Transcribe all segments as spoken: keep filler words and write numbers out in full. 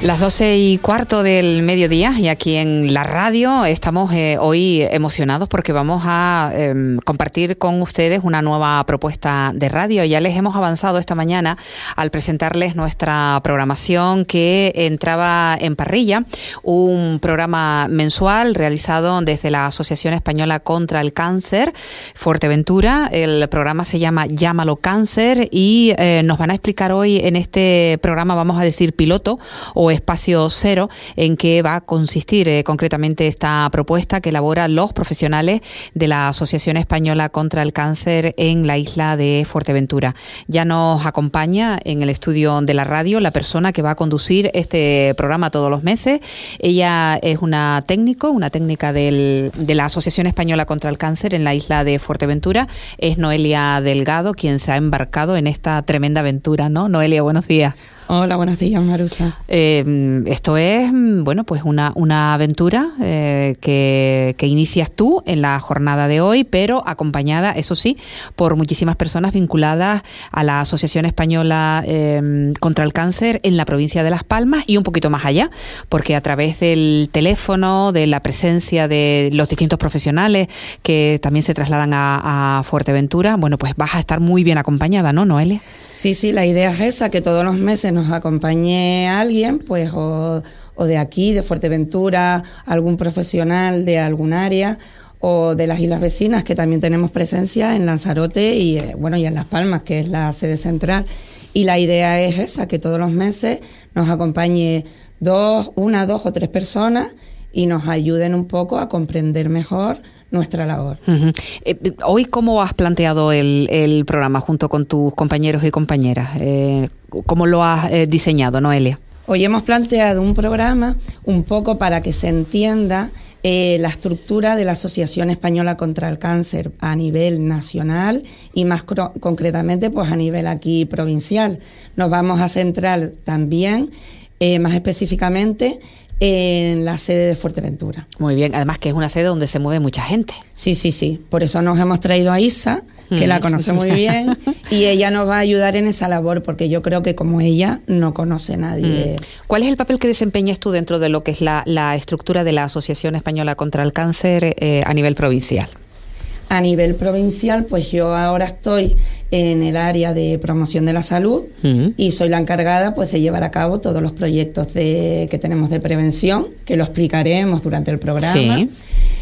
Las doce y cuarto del mediodía y aquí en la radio estamos eh, hoy emocionados porque vamos a eh, compartir con ustedes una nueva propuesta de radio. Ya les hemos avanzado esta mañana al presentarles nuestra programación que entraba en parrilla, un programa mensual realizado desde la Asociación Española contra el Cáncer, Fuerteventura. El programa se llama Llámalo Cáncer y eh, nos van a explicar hoy en este programa, vamos a decir piloto o espacio cero, en qué va a consistir eh, concretamente esta propuesta que elaboran los profesionales de la Asociación Española contra el Cáncer en la isla de Fuerteventura. Ya nos acompaña en el estudio de la radio la persona que va a conducir este programa todos los meses. Ella es una técnico, una técnica del, de la Asociación Española contra el Cáncer en la isla de Fuerteventura. Es Noelia Delgado quien se ha embarcado en esta tremenda aventura, ¿no? Noelia, buenos días. Hola, buenos días, Marusa. Eh, esto es, bueno, pues una, una aventura eh, que, que inicias tú en la jornada de hoy, pero acompañada, eso sí, por muchísimas personas vinculadas a la Asociación Española eh, contra el Cáncer en la provincia de Las Palmas y un poquito más allá, porque a través del teléfono, de la presencia de los distintos profesionales que también se trasladan a, a Fuerteventura, bueno, pues vas a estar muy bien acompañada, ¿no, Noelia? Sí, sí, la idea es esa, que todos los meses nos acompañe alguien, pues o, o de aquí, de Fuerteventura, algún profesional de algún área, o de las islas vecinas, que también tenemos presencia en Lanzarote y eh, bueno y en Las Palmas, que es la sede central. Y la idea es esa, que todos los meses nos acompañe dos, una, dos o tres personas y nos ayuden un poco a comprender mejor nuestra labor. Uh-huh. Eh, hoy, ¿cómo has planteado el, el programa junto con tus compañeros y compañeras? Eh, ¿Cómo lo has eh, diseñado, Noelia? Hoy hemos planteado un programa un poco para que se entienda eh, la estructura de la Asociación Española contra el Cáncer a nivel nacional y más cro- concretamente pues a nivel aquí provincial. Nos vamos a centrar también eh, más específicamente en la sede de Fuerteventura. Muy bien, además que es una sede donde se mueve mucha gente. Sí, sí, sí. Por eso nos hemos traído a Isa, que mm. la conoce muy bien, y ella nos va a ayudar en esa labor, porque yo creo que como ella no conoce nadie. Mm. ¿Cuál es el papel que desempeñas tú dentro de lo que es la, la estructura de la Asociación Española contra el Cáncer eh, a nivel provincial? A nivel provincial, pues yo ahora estoy en el área de promoción de la salud uh-huh. y soy la encargada pues de llevar a cabo todos los proyectos de, que tenemos de prevención, que lo explicaremos durante el programa. Sí.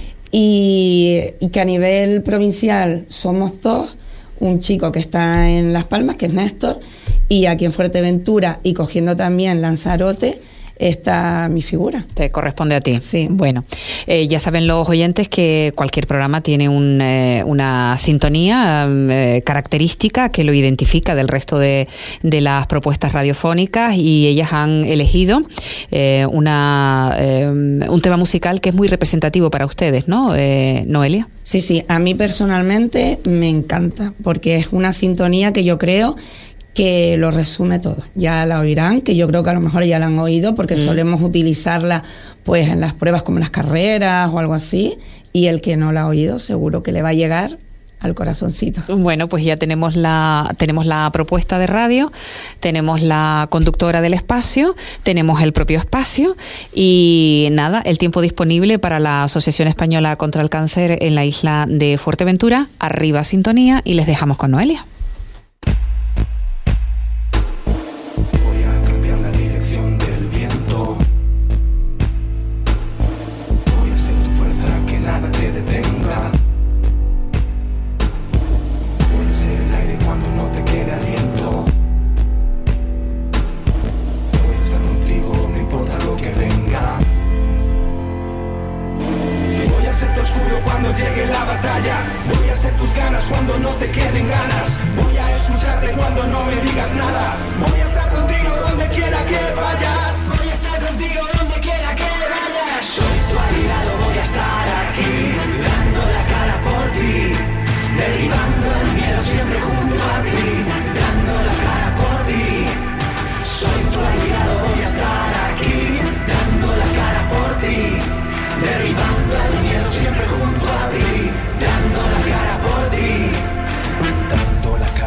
Y, y que a nivel provincial somos dos, un chico que está en Las Palmas, que es Néstor, y aquí en Fuerteventura, y cogiendo también Lanzarote, está mi figura. Te corresponde a ti. Sí. Bueno, eh, ya saben los oyentes que cualquier programa tiene un, eh, una sintonía eh, característica que lo identifica del resto de, de las propuestas radiofónicas, y ellas han elegido eh, una eh, un tema musical que es muy representativo para ustedes, ¿no, eh, Noelia? Sí, sí, a mí personalmente me encanta, porque es una sintonía que yo creo que lo resume todo. Ya la oirán, que yo creo que a lo mejor ya la han oído, porque mm. solemos utilizarla pues en las pruebas como las carreras o algo así, y el que no la ha oído seguro que le va a llegar al corazoncito. Bueno, pues ya tenemos la tenemos la propuesta de radio, tenemos la conductora del espacio, tenemos el propio espacio y nada, el tiempo disponible para la Asociación Española contra el Cáncer en la isla de Fuerteventura. Arriba sintonía y les dejamos con Noelia.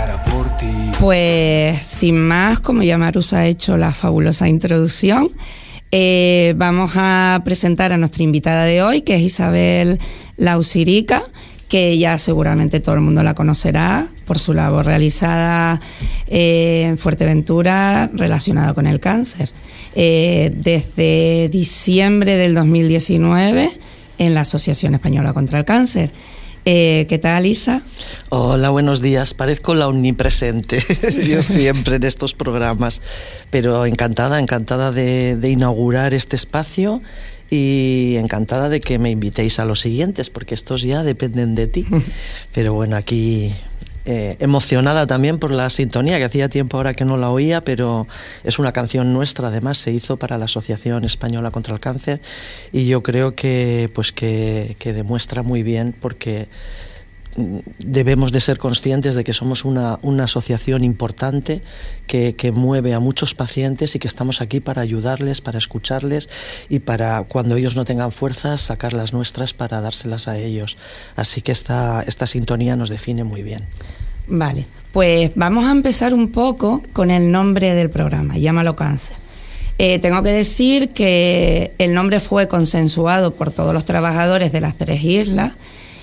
Pues sin más, como ya Marusa ha hecho la fabulosa introducción, Eh, vamos a presentar a nuestra invitada de hoy, que es Isabel Lausirica, que ya seguramente todo el mundo la conocerá por su labor realizada eh, en Fuerteventura relacionada con el cáncer. Eh, desde diciembre del dos mil diecinueve en la Asociación Española contra el Cáncer. Eh, ¿Qué tal, Isa? Hola, buenos días. Parezco la omnipresente, yo siempre en estos programas, pero encantada, encantada de, de inaugurar este espacio y encantada de que me invitéis a los siguientes, porque estos ya dependen de ti. Pero bueno, aquí eh, emocionada también por la sintonía, que hacía tiempo ahora que no la oía, pero es una canción nuestra, además se hizo para la Asociación Española contra el Cáncer, y yo creo que, pues que, que demuestra muy bien, porque debemos de ser conscientes de que somos una, una asociación importante que, que mueve a muchos pacientes y que estamos aquí para ayudarles, para escucharles y para, cuando ellos no tengan fuerzas, sacar las nuestras para dárselas a ellos. Así que esta, esta sintonía nos define muy bien. Vale, pues vamos a empezar un poco con el nombre del programa, Llámalo Cáncer. Eh, tengo que decir que el nombre fue consensuado por todos los trabajadores de las tres islas.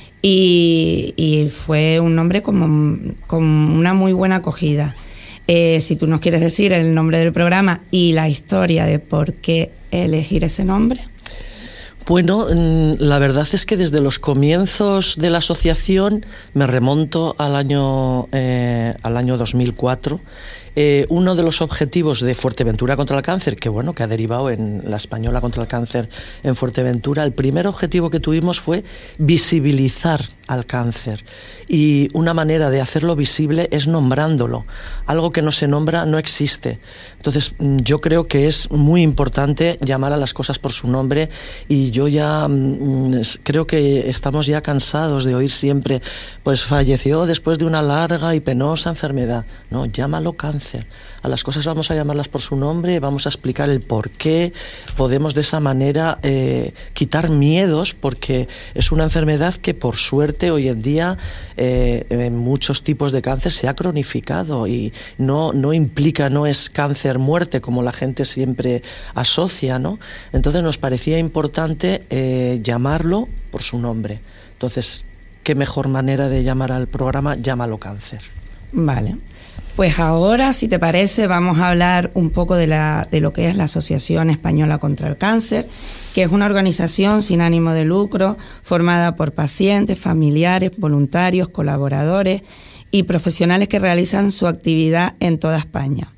Y, y fue un nombre como, con una muy buena acogida. Eh, si tú nos quieres decir el nombre del programa y la historia de por qué elegir ese nombre. Bueno, la verdad es que desde los comienzos de la asociación me remonto al año, eh, al año dos mil cuatro. Eh, uno de los objetivos de Fuerteventura contra el Cáncer, que bueno, que ha derivado en la Española contra el Cáncer en Fuerteventura, el primer objetivo que tuvimos fue visibilizar al cáncer, y una manera de hacerlo visible es nombrándolo. Algo que no se nombra no existe. Entonces yo creo que es muy importante llamar a las cosas por su nombre, y yo ya mmm, creo que estamos ya cansados de oír siempre, pues falleció después de una larga y penosa enfermedad. No, llámalo cáncer. A las cosas vamos a llamarlas por su nombre, vamos a explicar el por qué. Podemos de esa manera eh, quitar miedos, porque es una enfermedad que por suerte hoy en día eh, en muchos tipos de cáncer se ha cronificado y no, no implica, no es cáncer muerte como la gente siempre asocia, ¿no? Entonces nos parecía importante eh, llamarlo por su nombre. Entonces, ¿qué mejor manera de llamar al programa? Llámalo Cáncer. Vale. Pues ahora, si te parece, vamos a hablar un poco de, la, de lo que es la Asociación Española contra el Cáncer, que es una organización sin ánimo de lucro formada por pacientes, familiares, voluntarios, colaboradores y profesionales que realizan su actividad en toda España.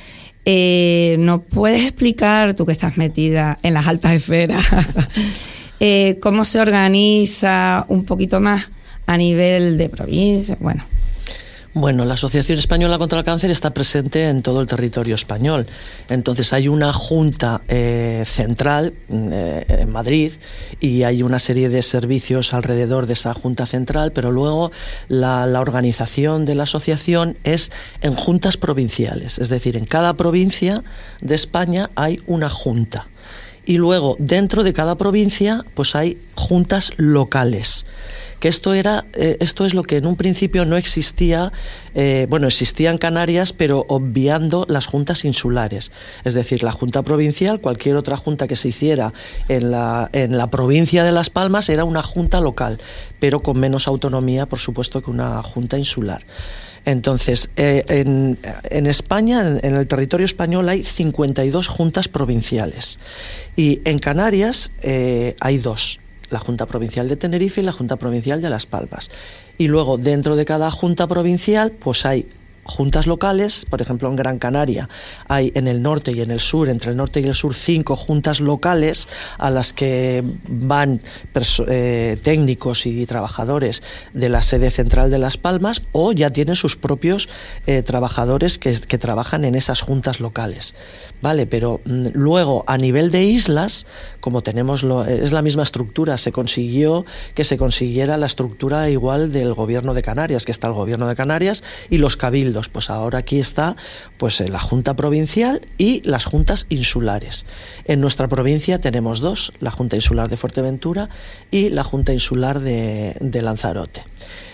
Eh, ¿Nos puedes explicar, tú que estás metida en las altas esferas, eh, cómo se organiza un poquito más a nivel de provincia? Bueno... Bueno, la Asociación Española contra el Cáncer está presente en todo el territorio español. Entonces hay una junta eh, central eh, en Madrid, y hay una serie de servicios alrededor de esa junta central, pero luego la, la organización de la asociación es en juntas provinciales. Es decir, en cada provincia de España hay una junta. Y luego, dentro de cada provincia, pues hay juntas locales. Que esto era, eh, esto es lo que en un principio no existía, eh, bueno, existía en Canarias, pero obviando las juntas insulares. Es decir, la junta provincial, cualquier otra junta que se hiciera en la, en la provincia de Las Palmas era una junta local, pero con menos autonomía, por supuesto, que una junta insular. Entonces, eh, en, en España, en, en el territorio español, hay cincuenta y dos juntas provinciales. Y en Canarias eh, hay dos. La Junta Provincial de Tenerife y la Junta Provincial de Las Palmas. Y luego, dentro de cada Junta Provincial, pues hay juntas locales. Por ejemplo, en Gran Canaria hay en el norte y en el sur, entre el norte y el sur, cinco juntas locales a las que van eh, técnicos y trabajadores de la sede central de Las Palmas, o ya tienen sus propios eh, trabajadores que, que trabajan en esas juntas locales. Vale, pero mm, luego a nivel de islas, como tenemos lo, es la misma estructura, se consiguió que se consiguiera la estructura igual del Gobierno de Canarias, que está el Gobierno de Canarias y los cabildos. Pues ahora aquí está pues la Junta Provincial y las juntas insulares. En nuestra provincia tenemos dos, la Junta Insular de Fuerteventura y la Junta Insular de, de Lanzarote.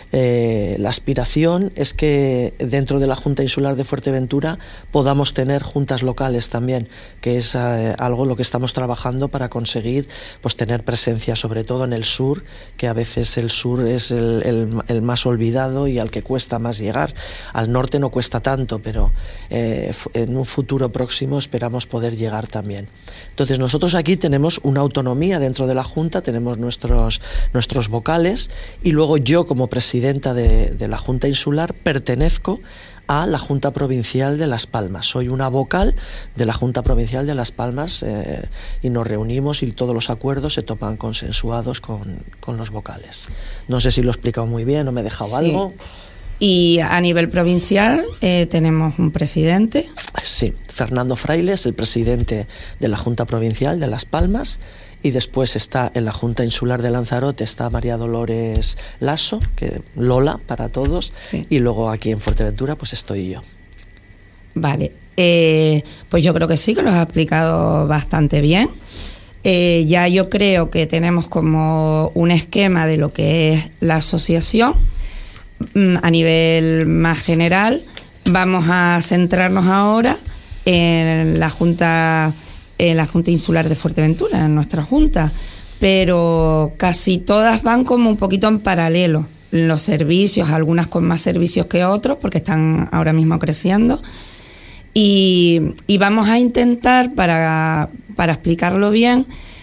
Eh, la aspiración es que dentro de la Junta Insular de Fuerteventura podamos tener juntas locales también, que es eh, algo lo que estamos trabajando para conseguir pues tener presencia, sobre todo en el sur, que a veces el sur es el, el, el más olvidado y al que cuesta más llegar. Al norte no cuesta tanto, pero eh, en un futuro próximo esperamos poder llegar también. Entonces nosotros aquí tenemos una autonomía dentro de la Junta, tenemos nuestros, nuestros vocales, y luego yo como presidenta de, de la Junta Insular pertenezco a la Junta Provincial de Las Palmas. Soy una vocal de la Junta Provincial de Las Palmas eh, y nos reunimos y todos los acuerdos se topan consensuados con, con los vocales. No sé si lo he explicado muy bien o me he dejado sí. algo. Y a nivel provincial eh, tenemos un presidente. Sí, Fernando Frailes, el presidente de la Junta Provincial de Las Palmas, y después está en la Junta Insular de Lanzarote está María Dolores Lasso, que Lola para todos, sí. Y luego aquí en Fuerteventura pues estoy yo. Vale, eh, pues yo creo que sí, que lo has explicado bastante bien. Eh, ya yo creo que tenemos como un esquema de lo que es la asociación. A nivel más general, vamos a centrarnos ahora en la Junta, en la Junta Insular de Fuerteventura, en nuestra Junta, pero casi todas van como un poquito en paralelo. Los servicios, algunas con más servicios que otros, porque están ahora mismo creciendo, y, y vamos a intentar, para, para explicarlo bien,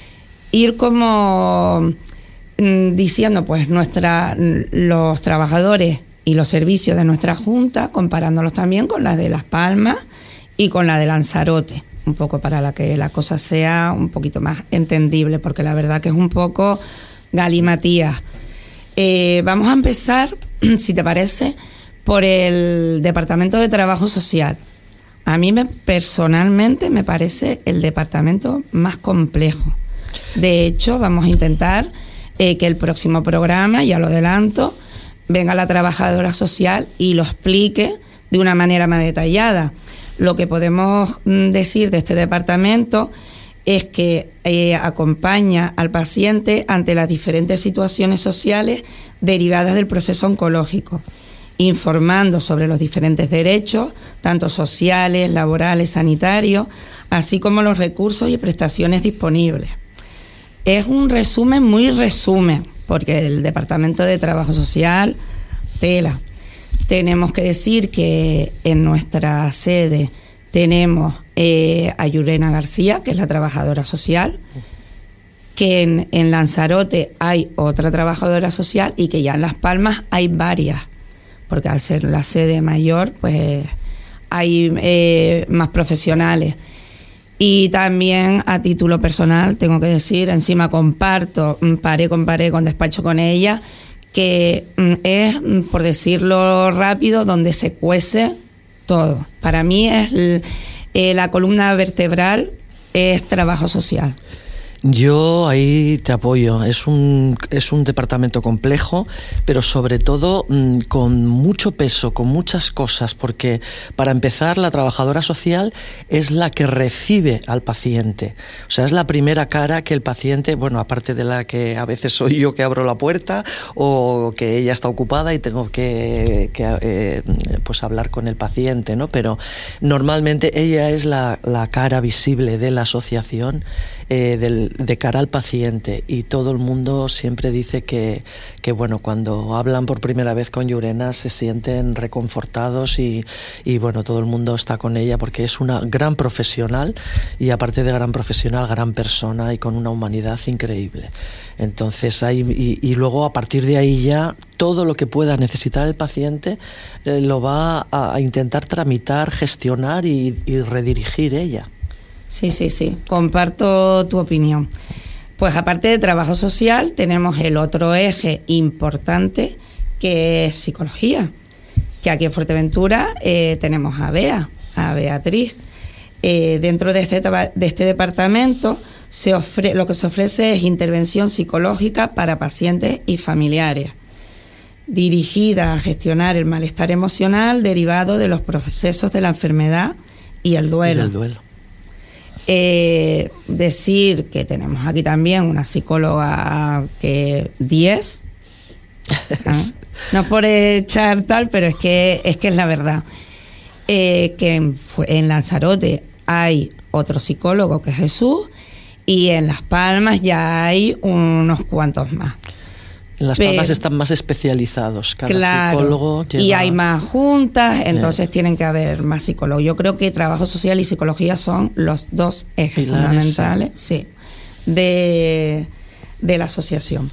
ir como diciendo pues nuestra los trabajadores y los servicios de nuestra Junta, comparándolos también con las de Las Palmas y con la de Lanzarote, un poco para la que la cosa sea un poquito más entendible, porque la verdad que es un poco galimatías. Eh, vamos a empezar, si te parece, por el Departamento de Trabajo Social. A mí me, personalmente me parece el departamento más complejo. De hecho, vamos a intentar Eh, que el próximo programa, ya lo adelanto, venga la trabajadora social y lo explique de una manera más detallada. Lo que podemos decir de este departamento es que eh, acompaña al paciente ante las diferentes situaciones sociales derivadas del proceso oncológico, informando sobre los diferentes derechos, tanto sociales, laborales, sanitarios, así como los recursos y prestaciones disponibles. Es un resumen muy resumen, porque el Departamento de Trabajo Social, tela. Tenemos que decir que en nuestra sede tenemos eh, a Yurena García, que es la trabajadora social, que en, en Lanzarote hay otra trabajadora social y que ya en Las Palmas hay varias, porque al ser la sede mayor, pues hay eh, más profesionales. Y también a título personal tengo que decir, encima comparto, paré con paré con despacho con ella, que es, por decirlo rápido, donde se cuece todo. Para mí es eh, la columna vertebral es trabajo social. Yo ahí te apoyo. Es un, es un departamento complejo, pero sobre todo mmm, con mucho peso, con muchas cosas, porque para empezar la trabajadora social es la que recibe al paciente. O sea, es la primera cara que el paciente, bueno, aparte de la que a veces soy yo que abro la puerta o que ella está ocupada y tengo que, que eh, pues hablar con el paciente, ¿no? Pero normalmente ella es la, la cara visible de la asociación, eh, del de cara al paciente, y todo el mundo siempre dice que, que bueno, cuando hablan por primera vez con Yurena se sienten reconfortados y, y bueno, todo el mundo está con ella porque es una gran profesional y aparte de gran profesional, gran persona y con una humanidad increíble. Entonces hay, y, y luego a partir de ahí ya todo lo que pueda necesitar el paciente eh, lo va a, a intentar tramitar, gestionar y, y redirigir ella. Sí, sí, sí, comparto tu opinión. Pues aparte de trabajo social, tenemos el otro eje importante que es psicología, que aquí en Fuerteventura eh, tenemos a Bea, a Beatriz. Eh, dentro de este, de este departamento se ofre, lo que se ofrece es intervención psicológica para pacientes y familiares, dirigida a gestionar el malestar emocional derivado de los procesos de la enfermedad y el duelo. Y el duelo. Eh, decir que tenemos aquí también una psicóloga que diez, ¿eh? No es por echar tal, pero es que es que es la verdad. Eh, que en, en Lanzarote hay otro psicólogo que es Jesús, y en Las Palmas ya hay unos cuantos más. En Las Palmas pero, están más especializados, cada claro, psicólogo lleva... y hay más juntas, entonces eh. tienen que haber más psicólogos. Yo creo que trabajo social y psicología son los dos ejes Pilares, fundamentales sí. Sí, de, de la asociación.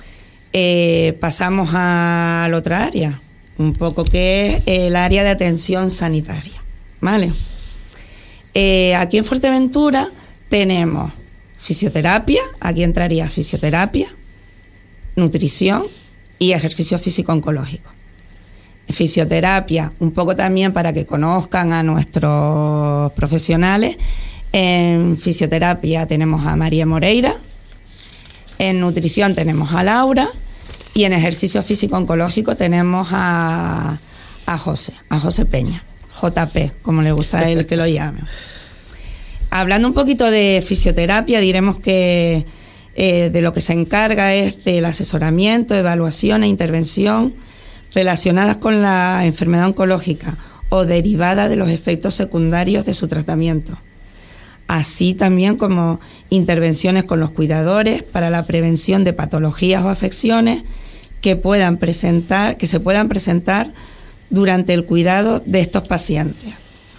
Eh, pasamos a la otra área, un poco que es el área de atención sanitaria, ¿vale? Eh, aquí en Fuerteventura tenemos fisioterapia, aquí entraría fisioterapia, nutrición y ejercicio físico-oncológico. Fisioterapia, un poco también para que conozcan a nuestros profesionales. En fisioterapia tenemos a María Moreira, en nutrición tenemos a Laura y en ejercicio físico-oncológico tenemos a, a José, a José Peña, J P, como le gusta a él que lo llame. Hablando un poquito de fisioterapia, diremos que Eh, de lo que se encarga es del asesoramiento, evaluación e intervención relacionadas con la enfermedad oncológica o derivada de los efectos secundarios de su tratamiento, así también como intervenciones con los cuidadores para la prevención de patologías o afecciones que puedan presentar, que se puedan presentar durante el cuidado de estos pacientes.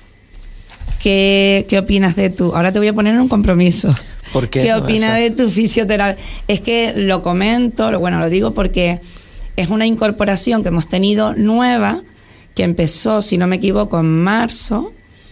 ¿Qué, qué opinas de tú? Ahora te voy a poner en un compromiso. ¿Por qué? ¿Qué opinas de tu fisioterapia? Es que lo comento, bueno, lo digo porque es una incorporación que hemos tenido nueva, que empezó, si no me equivoco, en marzo,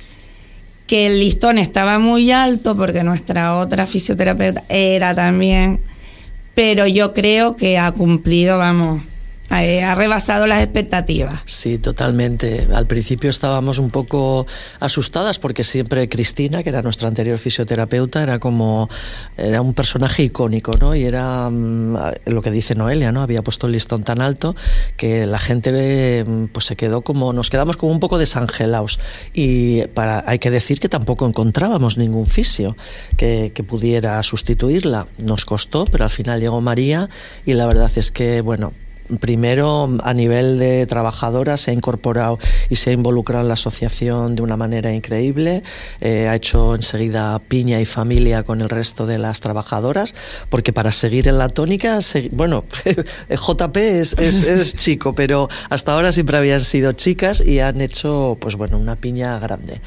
que el listón estaba muy alto porque nuestra otra fisioterapeuta era también, pero yo creo que ha cumplido, vamos, ha rebasado las expectativas. Sí, totalmente. Al principio estábamos un poco asustadas porque siempre Cristina, que era nuestra anterior fisioterapeuta, era como era un personaje icónico, ¿no? Y era um, lo que dice Noelia, ¿no? Había puesto el listón tan alto que la gente pues se quedó como nos quedamos como un poco desangelados. Y para hay que decir que tampoco encontrábamos ningún fisio que, que pudiera sustituirla. Nos costó, pero al final llegó María y la verdad es que, bueno, primero, a nivel de trabajadora, se ha incorporado y se ha involucrado en la asociación de una manera increíble. Eh, ha hecho enseguida piña y familia con el resto de las trabajadoras, porque para seguir en la tónica, se, bueno, J P es, es, es chico, pero hasta ahora siempre habían sido chicas y han hecho, pues bueno, una piña grande.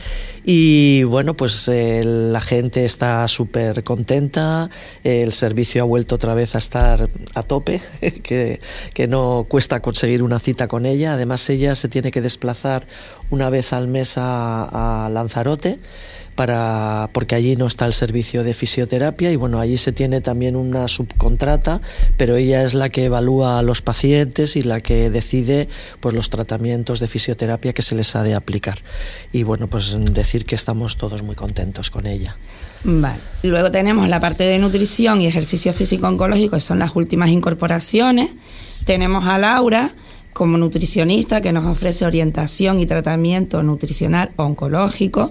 Y bueno, pues eh, la gente está súper contenta, el servicio ha vuelto otra vez a estar a tope, que, que no cuesta conseguir una cita con ella. Además, ella se tiene que desplazar una vez al mes a, a Lanzarote, para, porque allí no está el servicio de fisioterapia y bueno, allí se tiene también una subcontrata, pero ella es la que evalúa a los pacientes y la que decide pues los tratamientos de fisioterapia que se les ha de aplicar. Y bueno, pues decir que estamos todos muy contentos con ella. Vale. Luego tenemos la parte de nutrición y ejercicio físico-oncológico, que son las últimas incorporaciones. Tenemos a Laura como nutricionista, que nos ofrece orientación y tratamiento nutricional oncológico,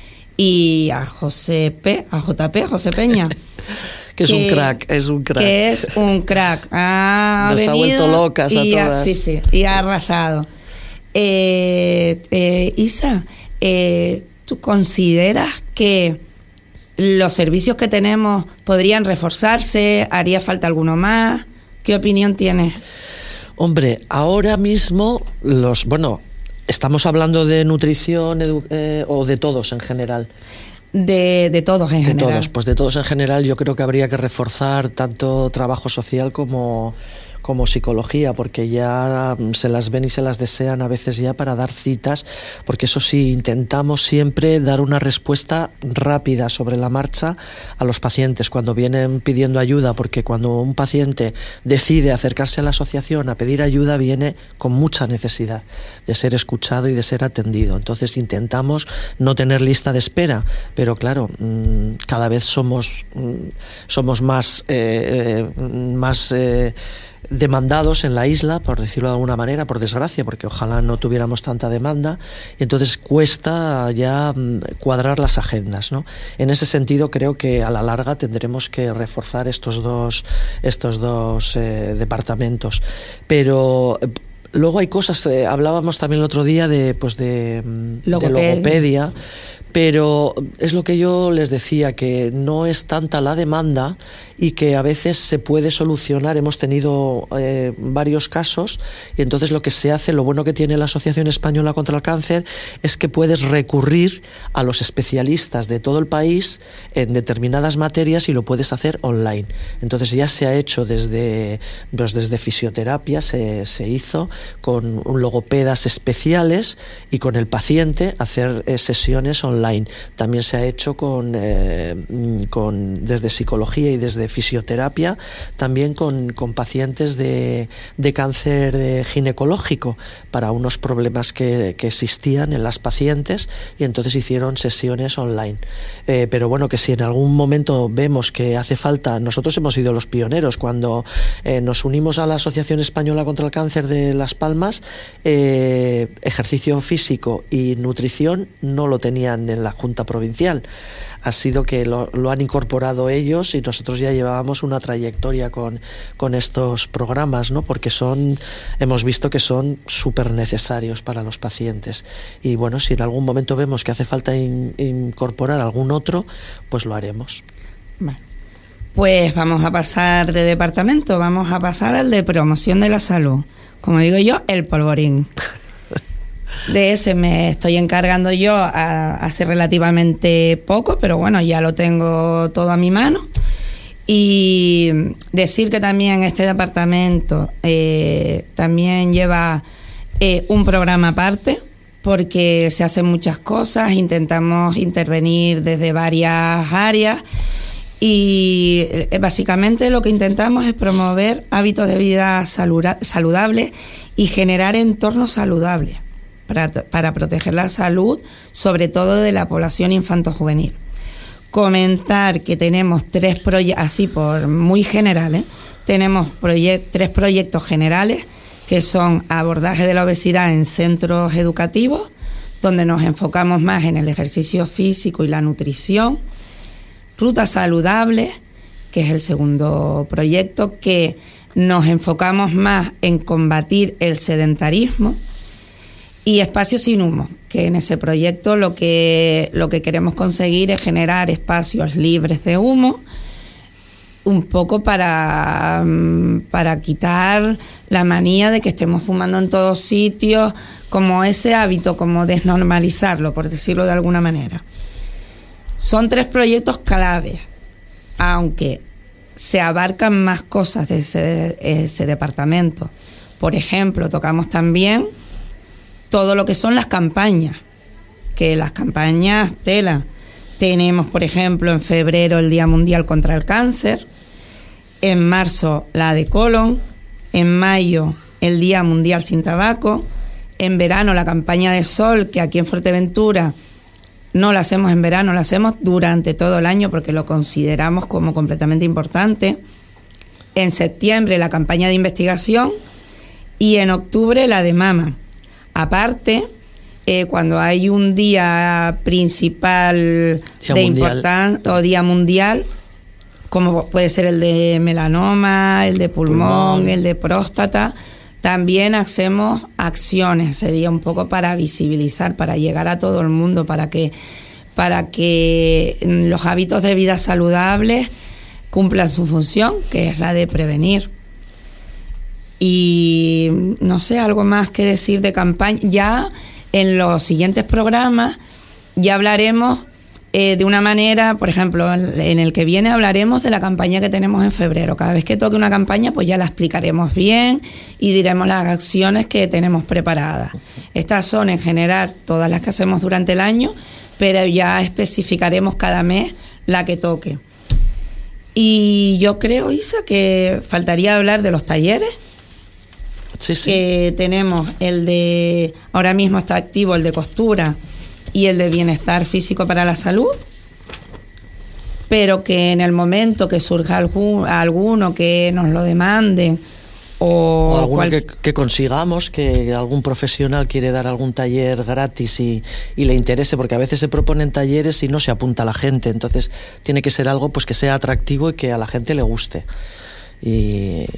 y a José P, a J P, José Peña. que es que, un crack, es un crack. Que es un crack. Ha Nos ha vuelto locas a todas. Ha, sí, sí, y ha arrasado. Eh, eh, Isa, eh, ¿tú consideras que los servicios que tenemos podrían reforzarse? ¿Haría falta alguno más? ¿Qué opinión tienes? Hombre, ahora mismo los, bueno, estamos hablando de nutrición edu- eh, o de todos en general. De, de todos en de general. De todos, pues de todos en general yo creo que habría que reforzar tanto trabajo social como, como psicología, porque ya se las ven y se las desean a veces ya para dar citas, porque eso sí, intentamos siempre dar una respuesta rápida sobre la marcha a los pacientes cuando vienen pidiendo ayuda, porque cuando un paciente decide acercarse a la asociación a pedir ayuda, viene con mucha necesidad de ser escuchado y de ser atendido. Entonces intentamos no tener lista de espera, pero claro, cada vez somos, somos más, eh, más eh, demandados en la isla, por decirlo de alguna manera, por desgracia, porque ojalá no tuviéramos tanta demanda, y entonces cuesta ya cuadrar las agendas, ¿no? En ese sentido creo que a la larga tendremos que reforzar estos dos, estos dos eh, departamentos, pero Luego hay cosas, eh, hablábamos también el otro día de, pues de, logopedia. de logopedia, pero es lo que yo les decía, que no es tanta la demanda y que a veces se puede solucionar. Hemos tenido eh, varios casos y entonces lo que se hace, lo bueno que tiene la Asociación Española contra el Cáncer es que puedes recurrir a los especialistas de todo el país en determinadas materias y lo puedes hacer online. Entonces ya se ha hecho desde, pues desde fisioterapia, se, se hizo con logopedas especiales y con el paciente hacer eh, sesiones online. También se ha hecho con, eh, con desde psicología y desde fisioterapia, también con, con pacientes de, de cáncer de ginecológico para unos problemas que, que existían en las pacientes y entonces hicieron sesiones online. Eh, pero bueno, que si en algún momento vemos que hace falta, nosotros hemos sido los pioneros cuando eh, nos unimos a la Asociación Española contra el Cáncer de Las Palmas, eh, ejercicio físico y nutrición no lo tenían en la Junta Provincial. Ha sido que lo, lo han incorporado ellos y nosotros ya llevábamos una trayectoria con, con estos programas, ¿no? Porque son, hemos visto que son súper necesarios para los pacientes. Y bueno, si en algún momento vemos que hace falta in, incorporar algún otro, pues lo haremos. Vale. Pues vamos a pasar de departamento, vamos a pasar al de promoción de la salud. Como digo yo, el polvorín. De ese me estoy encargando yo a, hace relativamente poco, pero bueno, ya lo tengo todo a mi mano. Y decir que también este departamento eh, también lleva eh, un programa aparte, porque se hacen muchas cosas, intentamos intervenir desde varias áreas y eh, básicamente lo que intentamos es promover hábitos de vida saluda- saludables y generar entornos saludables. Para, para proteger la salud, sobre todo de la población infanto-juvenil. Comentar que tenemos tres proyectos, así por muy generales, tenemos proye- tres proyectos generales que son abordaje de la obesidad en centros educativos, donde nos enfocamos más en el ejercicio físico y la nutrición, rutas saludables, que es el segundo proyecto, que nos enfocamos más en combatir el sedentarismo, y espacios sin humo, que en ese proyecto lo que, lo que queremos conseguir es generar espacios libres de humo, un poco para, para quitar la manía de que estemos fumando en todos sitios, como ese hábito, como desnormalizarlo, por decirlo de alguna manera. Son tres proyectos clave, aunque se abarcan más cosas de ese, ese departamento. Por ejemplo, tocamos también todo lo que son las campañas, que las campañas tela. Tenemos, por ejemplo, en febrero el Día Mundial contra el Cáncer, en marzo la de colon, en mayo el Día Mundial sin Tabaco, en verano la campaña de sol, que aquí en Fuerteventura no la hacemos en verano, la hacemos durante todo el año porque lo consideramos como completamente importante, en septiembre la campaña de investigación y en octubre la de mama. Aparte, eh, cuando hay un día principal día de importancia o día mundial, como puede ser el de melanoma, el de pulmón, pulmón, el de próstata, también hacemos acciones ese día un poco para visibilizar, para llegar a todo el mundo, para que, para que los hábitos de vida saludables cumplan su función, que es la de prevenir. Y no sé, algo más que decir de campaña. Ya en los siguientes programas ya hablaremos eh, de una manera, por ejemplo, en el que viene hablaremos de la campaña que tenemos en febrero. Cada vez que toque una campaña, pues ya la explicaremos bien y diremos las acciones que tenemos preparadas. Estas son en general todas las que hacemos durante el año, pero ya especificaremos cada mes la que toque. Y yo creo, Isa, que faltaría hablar de los talleres. Sí, sí. Que tenemos el de, ahora mismo está activo el de costura y el de bienestar físico para la salud, pero que en el momento que surja algún, alguno que nos lo demanden o, o alguno cual... que, que consigamos, que algún profesional quiere dar algún taller gratis y, y le interese, porque a veces se proponen talleres y no se apunta a la gente, entonces tiene que ser algo pues que sea atractivo y que a la gente le guste. Y...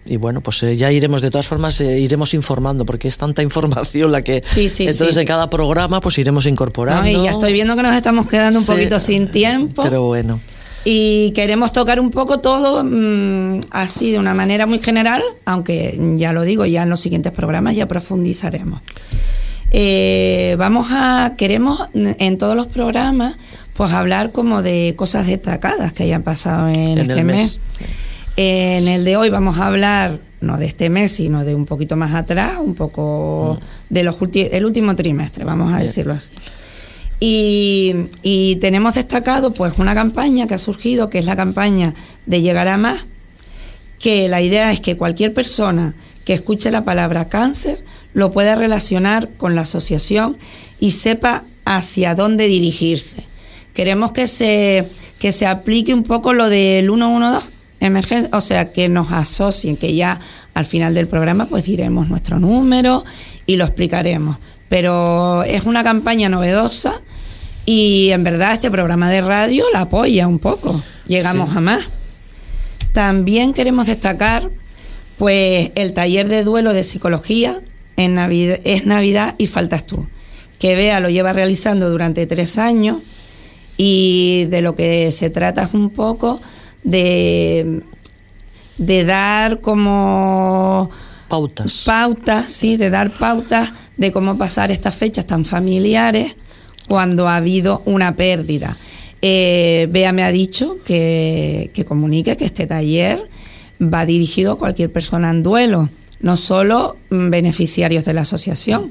y bueno, pues eh, ya iremos, de todas formas, eh, iremos informando, porque es tanta información la que... Sí, sí, entonces sí. en cada programa pues iremos incorporando. No, y ya estoy viendo que nos estamos quedando un sí, poquito sin tiempo. Pero bueno. Y queremos tocar un poco todo mmm, así, de una manera muy general, aunque ya lo digo, ya en los siguientes programas ya profundizaremos. Eh, vamos a, queremos en todos los programas pues hablar como de cosas destacadas que hayan pasado en, en este mes. mes. Eh, en el de hoy vamos a hablar, no de este mes, sino de un poquito más atrás, un poco mm. de los ulti- el último trimestre, vamos a Bien. decirlo así. Y, y tenemos destacado pues una campaña que ha surgido, que es la campaña de Llegar a Más, que la idea es que cualquier persona que escuche la palabra cáncer lo pueda relacionar con la asociación y sepa hacia dónde dirigirse. Queremos que se, que se aplique un poco lo del uno uno dos, emergencia, o sea, que nos asocien, que ya al final del programa pues diremos nuestro número y lo explicaremos. Pero es una campaña novedosa y en verdad este programa de radio la apoya un poco. Llegamos sí. a más. También queremos destacar pues el taller de duelo de psicología en Navidad, es Navidad y faltas tú, que Bea lo lleva realizando durante tres años y de lo que se trata es un poco de, de dar como... Pautas. Pautas, sí, de dar pautas de cómo pasar estas fechas tan familiares cuando ha habido una pérdida. Eh, Bea me ha dicho que, que comunique que este taller va dirigido a cualquier persona en duelo, no solo beneficiarios de la asociación.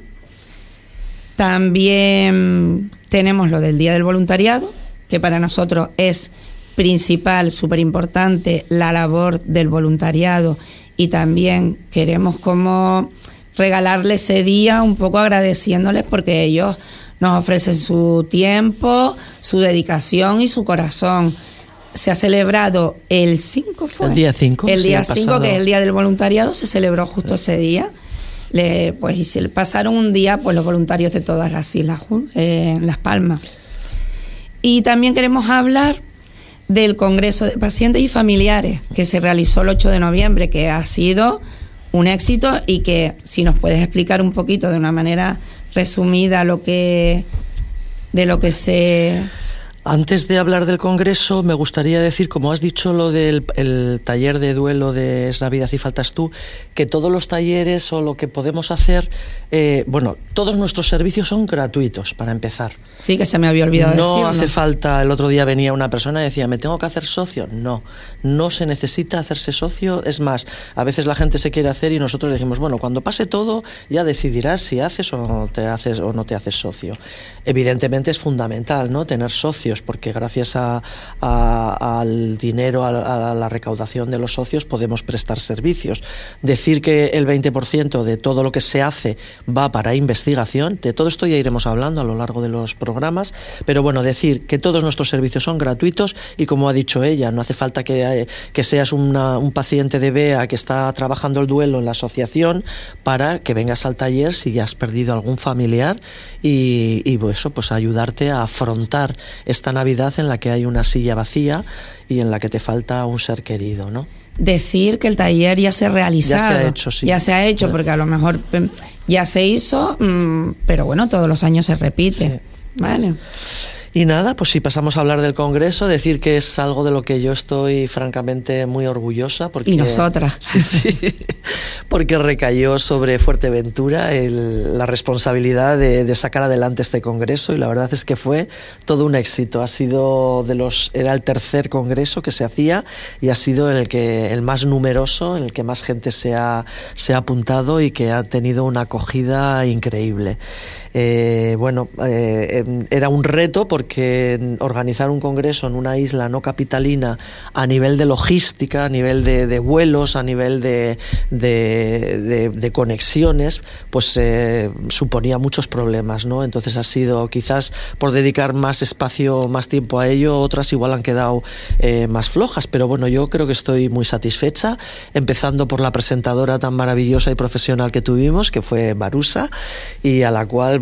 También tenemos lo del Día del Voluntariado, que para nosotros es principal, súper importante, la labor del voluntariado. Y también queremos como regalarle ese día un poco agradeciéndoles porque ellos nos ofrecen su tiempo, su dedicación y su corazón. Se ha celebrado el cinco, ¿fue? El día cinco. El día sí, cinco, que es el Día del Voluntariado, se celebró justo ese día. Le, pues, y se pasaron un día pues los voluntarios de todas las islas eh, en Las Palmas. Y también queremos hablar del Congreso de Pacientes y Familiares que se realizó el ocho de noviembre, que ha sido un éxito y que si nos puedes explicar un poquito de una manera resumida lo que de lo que se... Antes de hablar del Congreso, me gustaría decir, como has dicho lo del el taller de duelo de Es Navidad y faltas tú, que todos los talleres o lo que podemos hacer, eh, bueno, todos nuestros servicios son gratuitos, para empezar. Sí, que se me había olvidado no decirlo. No hace falta, el otro día venía una persona y decía, ¿me tengo que hacer socio? No, no se necesita hacerse socio. Es más, a veces la gente se quiere hacer y nosotros le dijimos, bueno, cuando pase todo ya decidirás si haces o no te haces, o no te haces socio. Evidentemente es fundamental, ¿no?, tener socios, porque gracias a, a, al dinero, a, a la recaudación de los socios podemos prestar servicios. Decir que el veinte por ciento de todo lo que se hace va para investigación, de todo esto ya iremos hablando a lo largo de los programas, pero bueno, decir que todos nuestros servicios son gratuitos y como ha dicho ella, no hace falta que, que seas una, un paciente de Bea que está trabajando el duelo en la asociación para que vengas al taller si ya has perdido algún familiar y, y eso, pues ayudarte a afrontar esta Navidad en la que hay una silla vacía y en la que te falta un ser querido, ¿no? Decir que el taller ya se ha realizado. Ya se ha hecho, sí. Ya se ha hecho, porque a lo mejor ya se hizo, pero bueno, todos los años se repite. Sí. Vale. Y nada, pues si pasamos a hablar del Congreso, decir que es algo de lo que yo estoy francamente muy orgullosa. Porque, y nosotras. Sí, sí, porque recayó sobre Fuerteventura el, la responsabilidad de, de sacar adelante este Congreso y la verdad es que fue todo un éxito. Ha sido de los, era el tercer Congreso que se hacía y ha sido el, que, el más numeroso, el que más gente se ha, se ha apuntado y que ha tenido una acogida increíble. Eh, bueno, eh, era un reto porque organizar un congreso en una isla no capitalina a nivel de logística, a nivel de, de vuelos, a nivel de, de, de, de conexiones, pues eh, suponía muchos problemas, ¿no? Entonces ha sido, quizás por dedicar más espacio, más tiempo a ello, otras igual han quedado eh, más flojas, pero bueno, yo creo que estoy muy satisfecha, empezando por la presentadora tan maravillosa y profesional que tuvimos, que fue Marusa, y a la cual,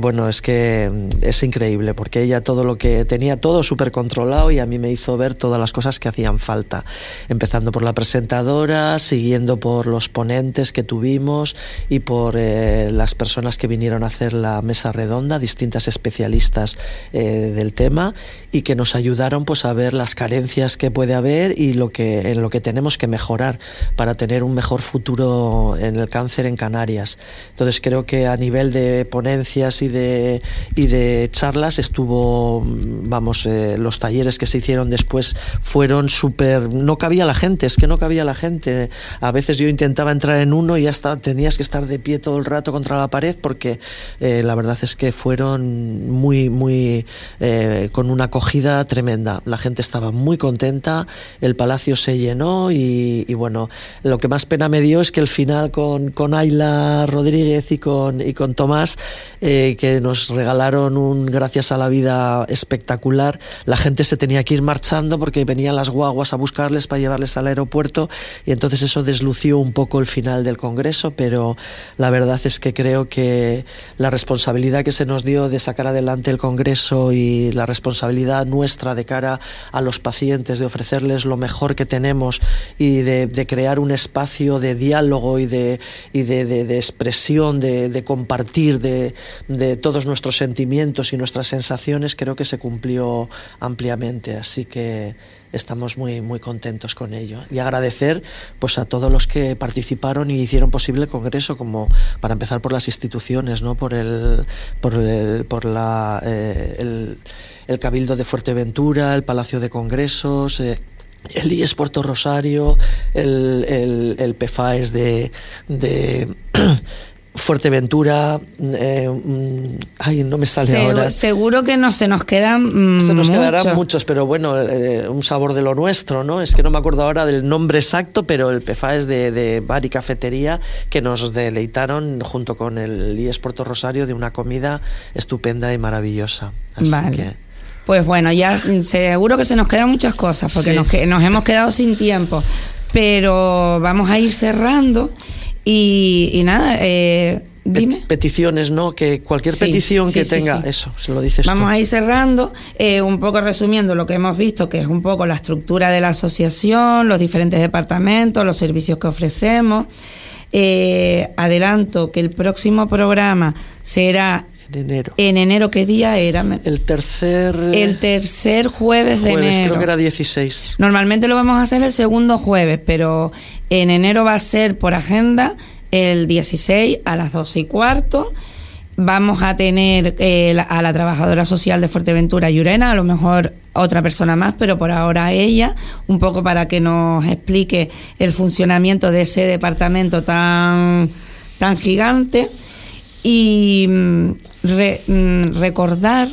bueno, es que es increíble, porque ella todo lo que tenía, todo súper controlado, y a mí me hizo ver todas las cosas que hacían falta, empezando por la presentadora, siguiendo por los ponentes que tuvimos y por eh, las personas que vinieron a hacer la mesa redonda, distintas especialistas eh, del tema, y que nos ayudaron pues a ver las carencias que puede haber y lo que, en lo que tenemos que mejorar para tener un mejor futuro en el cáncer en Canarias. Entonces creo que a nivel de ponencias y de, y de charlas estuvo, vamos, eh, los talleres que se hicieron después fueron súper, no cabía la gente, es que no cabía la gente. A veces yo intentaba entrar en uno y ya estaba, tenías que estar de pie todo el rato contra la pared, porque eh, la verdad es que fueron muy, muy, eh, con una acogida tremenda. La gente estaba muy contenta, el palacio se llenó y, y bueno, lo que más pena me dio es que el final con, con Ayla Rodríguez y con, y con Tomás, eh, que nos regalaron un Gracias a la Vida espectacular, la gente se tenía que ir marchando porque venían las guaguas a buscarles para llevarles al aeropuerto, y entonces eso deslució un poco el final del congreso, pero la verdad es que creo que la responsabilidad que se nos dio de sacar adelante el congreso y la responsabilidad nuestra de cara a los pacientes, de ofrecerles lo mejor que tenemos y de, de crear un espacio de diálogo y de, y de, de, de expresión, de, de compartir de, de todos nuestros sentimientos y nuestras sensaciones, creo que se cumplió ampliamente, así que estamos muy muy contentos con ello, y agradecer pues a todos los que participaron y hicieron posible el congreso, como para empezar por las instituciones, ¿no? por el por el, por la eh, el, el Cabildo de Fuerteventura, el Palacio de Congresos, eh, el I E S Puerto Rosario, el, el, el PFAES de, de Fuerteventura, eh, ay, no me sale Se, ahora. Seguro que no se nos quedan mm, Se nos mucho. quedarán muchos, pero bueno, eh, un sabor de lo nuestro, ¿no? Es que no me acuerdo ahora del nombre exacto, pero el PFAES de, de Bar y Cafetería, que nos deleitaron junto con el I E S Puerto Rosario de una comida estupenda y maravillosa. Así vale. que... Pues bueno, ya seguro que se nos quedan muchas cosas, porque sí. nos, que, nos hemos quedado sin tiempo, pero vamos a ir cerrando. Y, y nada, eh, dime. Peticiones, ¿no? Que cualquier sí, petición sí, que sí, tenga, sí. Eso, se lo dices Vamos tú. a ir cerrando, eh, un poco resumiendo lo que hemos visto, que es un poco la estructura de la asociación, los diferentes departamentos, los servicios que ofrecemos. Eh, adelanto que el próximo programa será... En enero. ¿En enero qué día era? El tercer... El tercer jueves, jueves de enero. Creo que era dieciséis. Normalmente lo vamos a hacer el segundo jueves, pero en enero va a ser por agenda el dieciséis a las doce y cuarto. Vamos a tener eh, a la trabajadora social de Fuerteventura, Yurena, a lo mejor otra persona más, pero por ahora ella, un poco para que nos explique el funcionamiento de ese departamento tan, tan gigante. Y re, recordar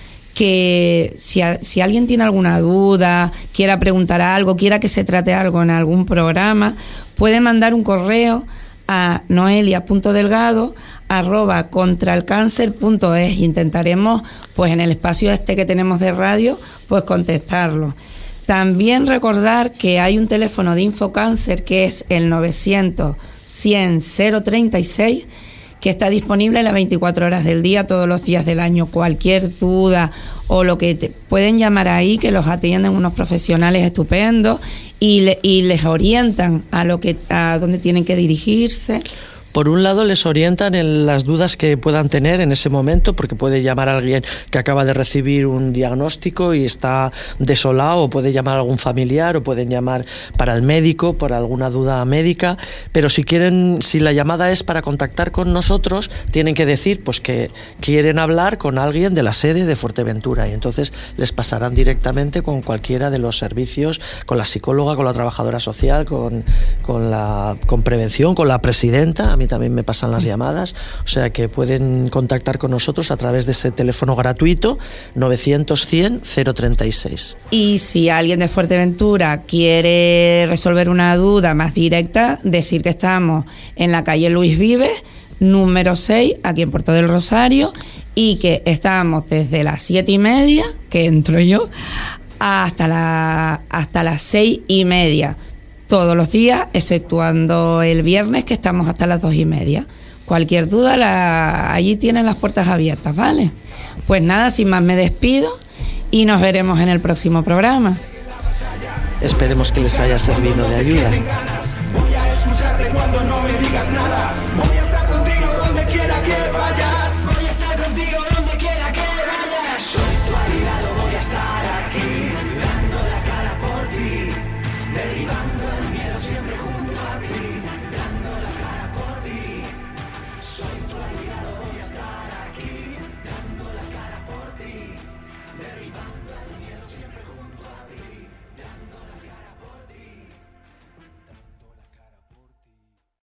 que si, a, si alguien tiene alguna duda, quiera preguntar algo, quiera que se trate algo en algún programa, puede mandar un correo a noelia.delgado arroba contralcáncer.es. Intentaremos, pues en el espacio este que tenemos de radio, pues contestarlo. También recordar que hay un teléfono de Infocáncer que es el novecientos cien cero treinta y seis, que está disponible las veinticuatro horas del día, todos los días del año. Cualquier duda o lo que te, pueden llamar ahí, que los atienden unos profesionales estupendos y, le, y les orientan a lo que a dónde tienen que dirigirse. Por un lado, les orientan en las dudas que puedan tener en ese momento, porque puede llamar a alguien que acaba de recibir un diagnóstico y está desolado, o puede llamar a algún familiar, o pueden llamar para el médico, por alguna duda médica. Pero si quieren, si la llamada es para contactar con nosotros, tienen que decir pues que quieren hablar con alguien de la sede de Fuerteventura, y entonces les pasarán directamente con cualquiera de los servicios, con la psicóloga, con la trabajadora social, con, con, la, con prevención, con la presidenta. A mí también me pasan las llamadas, o sea que pueden contactar con nosotros a través de ese teléfono gratuito novecientos cien cero treinta y seis. Y si alguien de Fuerteventura quiere resolver una duda más directa, decir que estamos en la calle Luis Vives, número seis, aquí en Puerto del Rosario, y que estamos desde las siete y media, que entro yo, hasta, la, hasta las seis y media. Todos los días, exceptuando el viernes, que estamos hasta las dos y media. Cualquier duda, la, allí tienen las puertas abiertas, ¿vale? Pues nada, sin más me despido y nos veremos en el próximo programa. Esperemos que les haya servido de ayuda.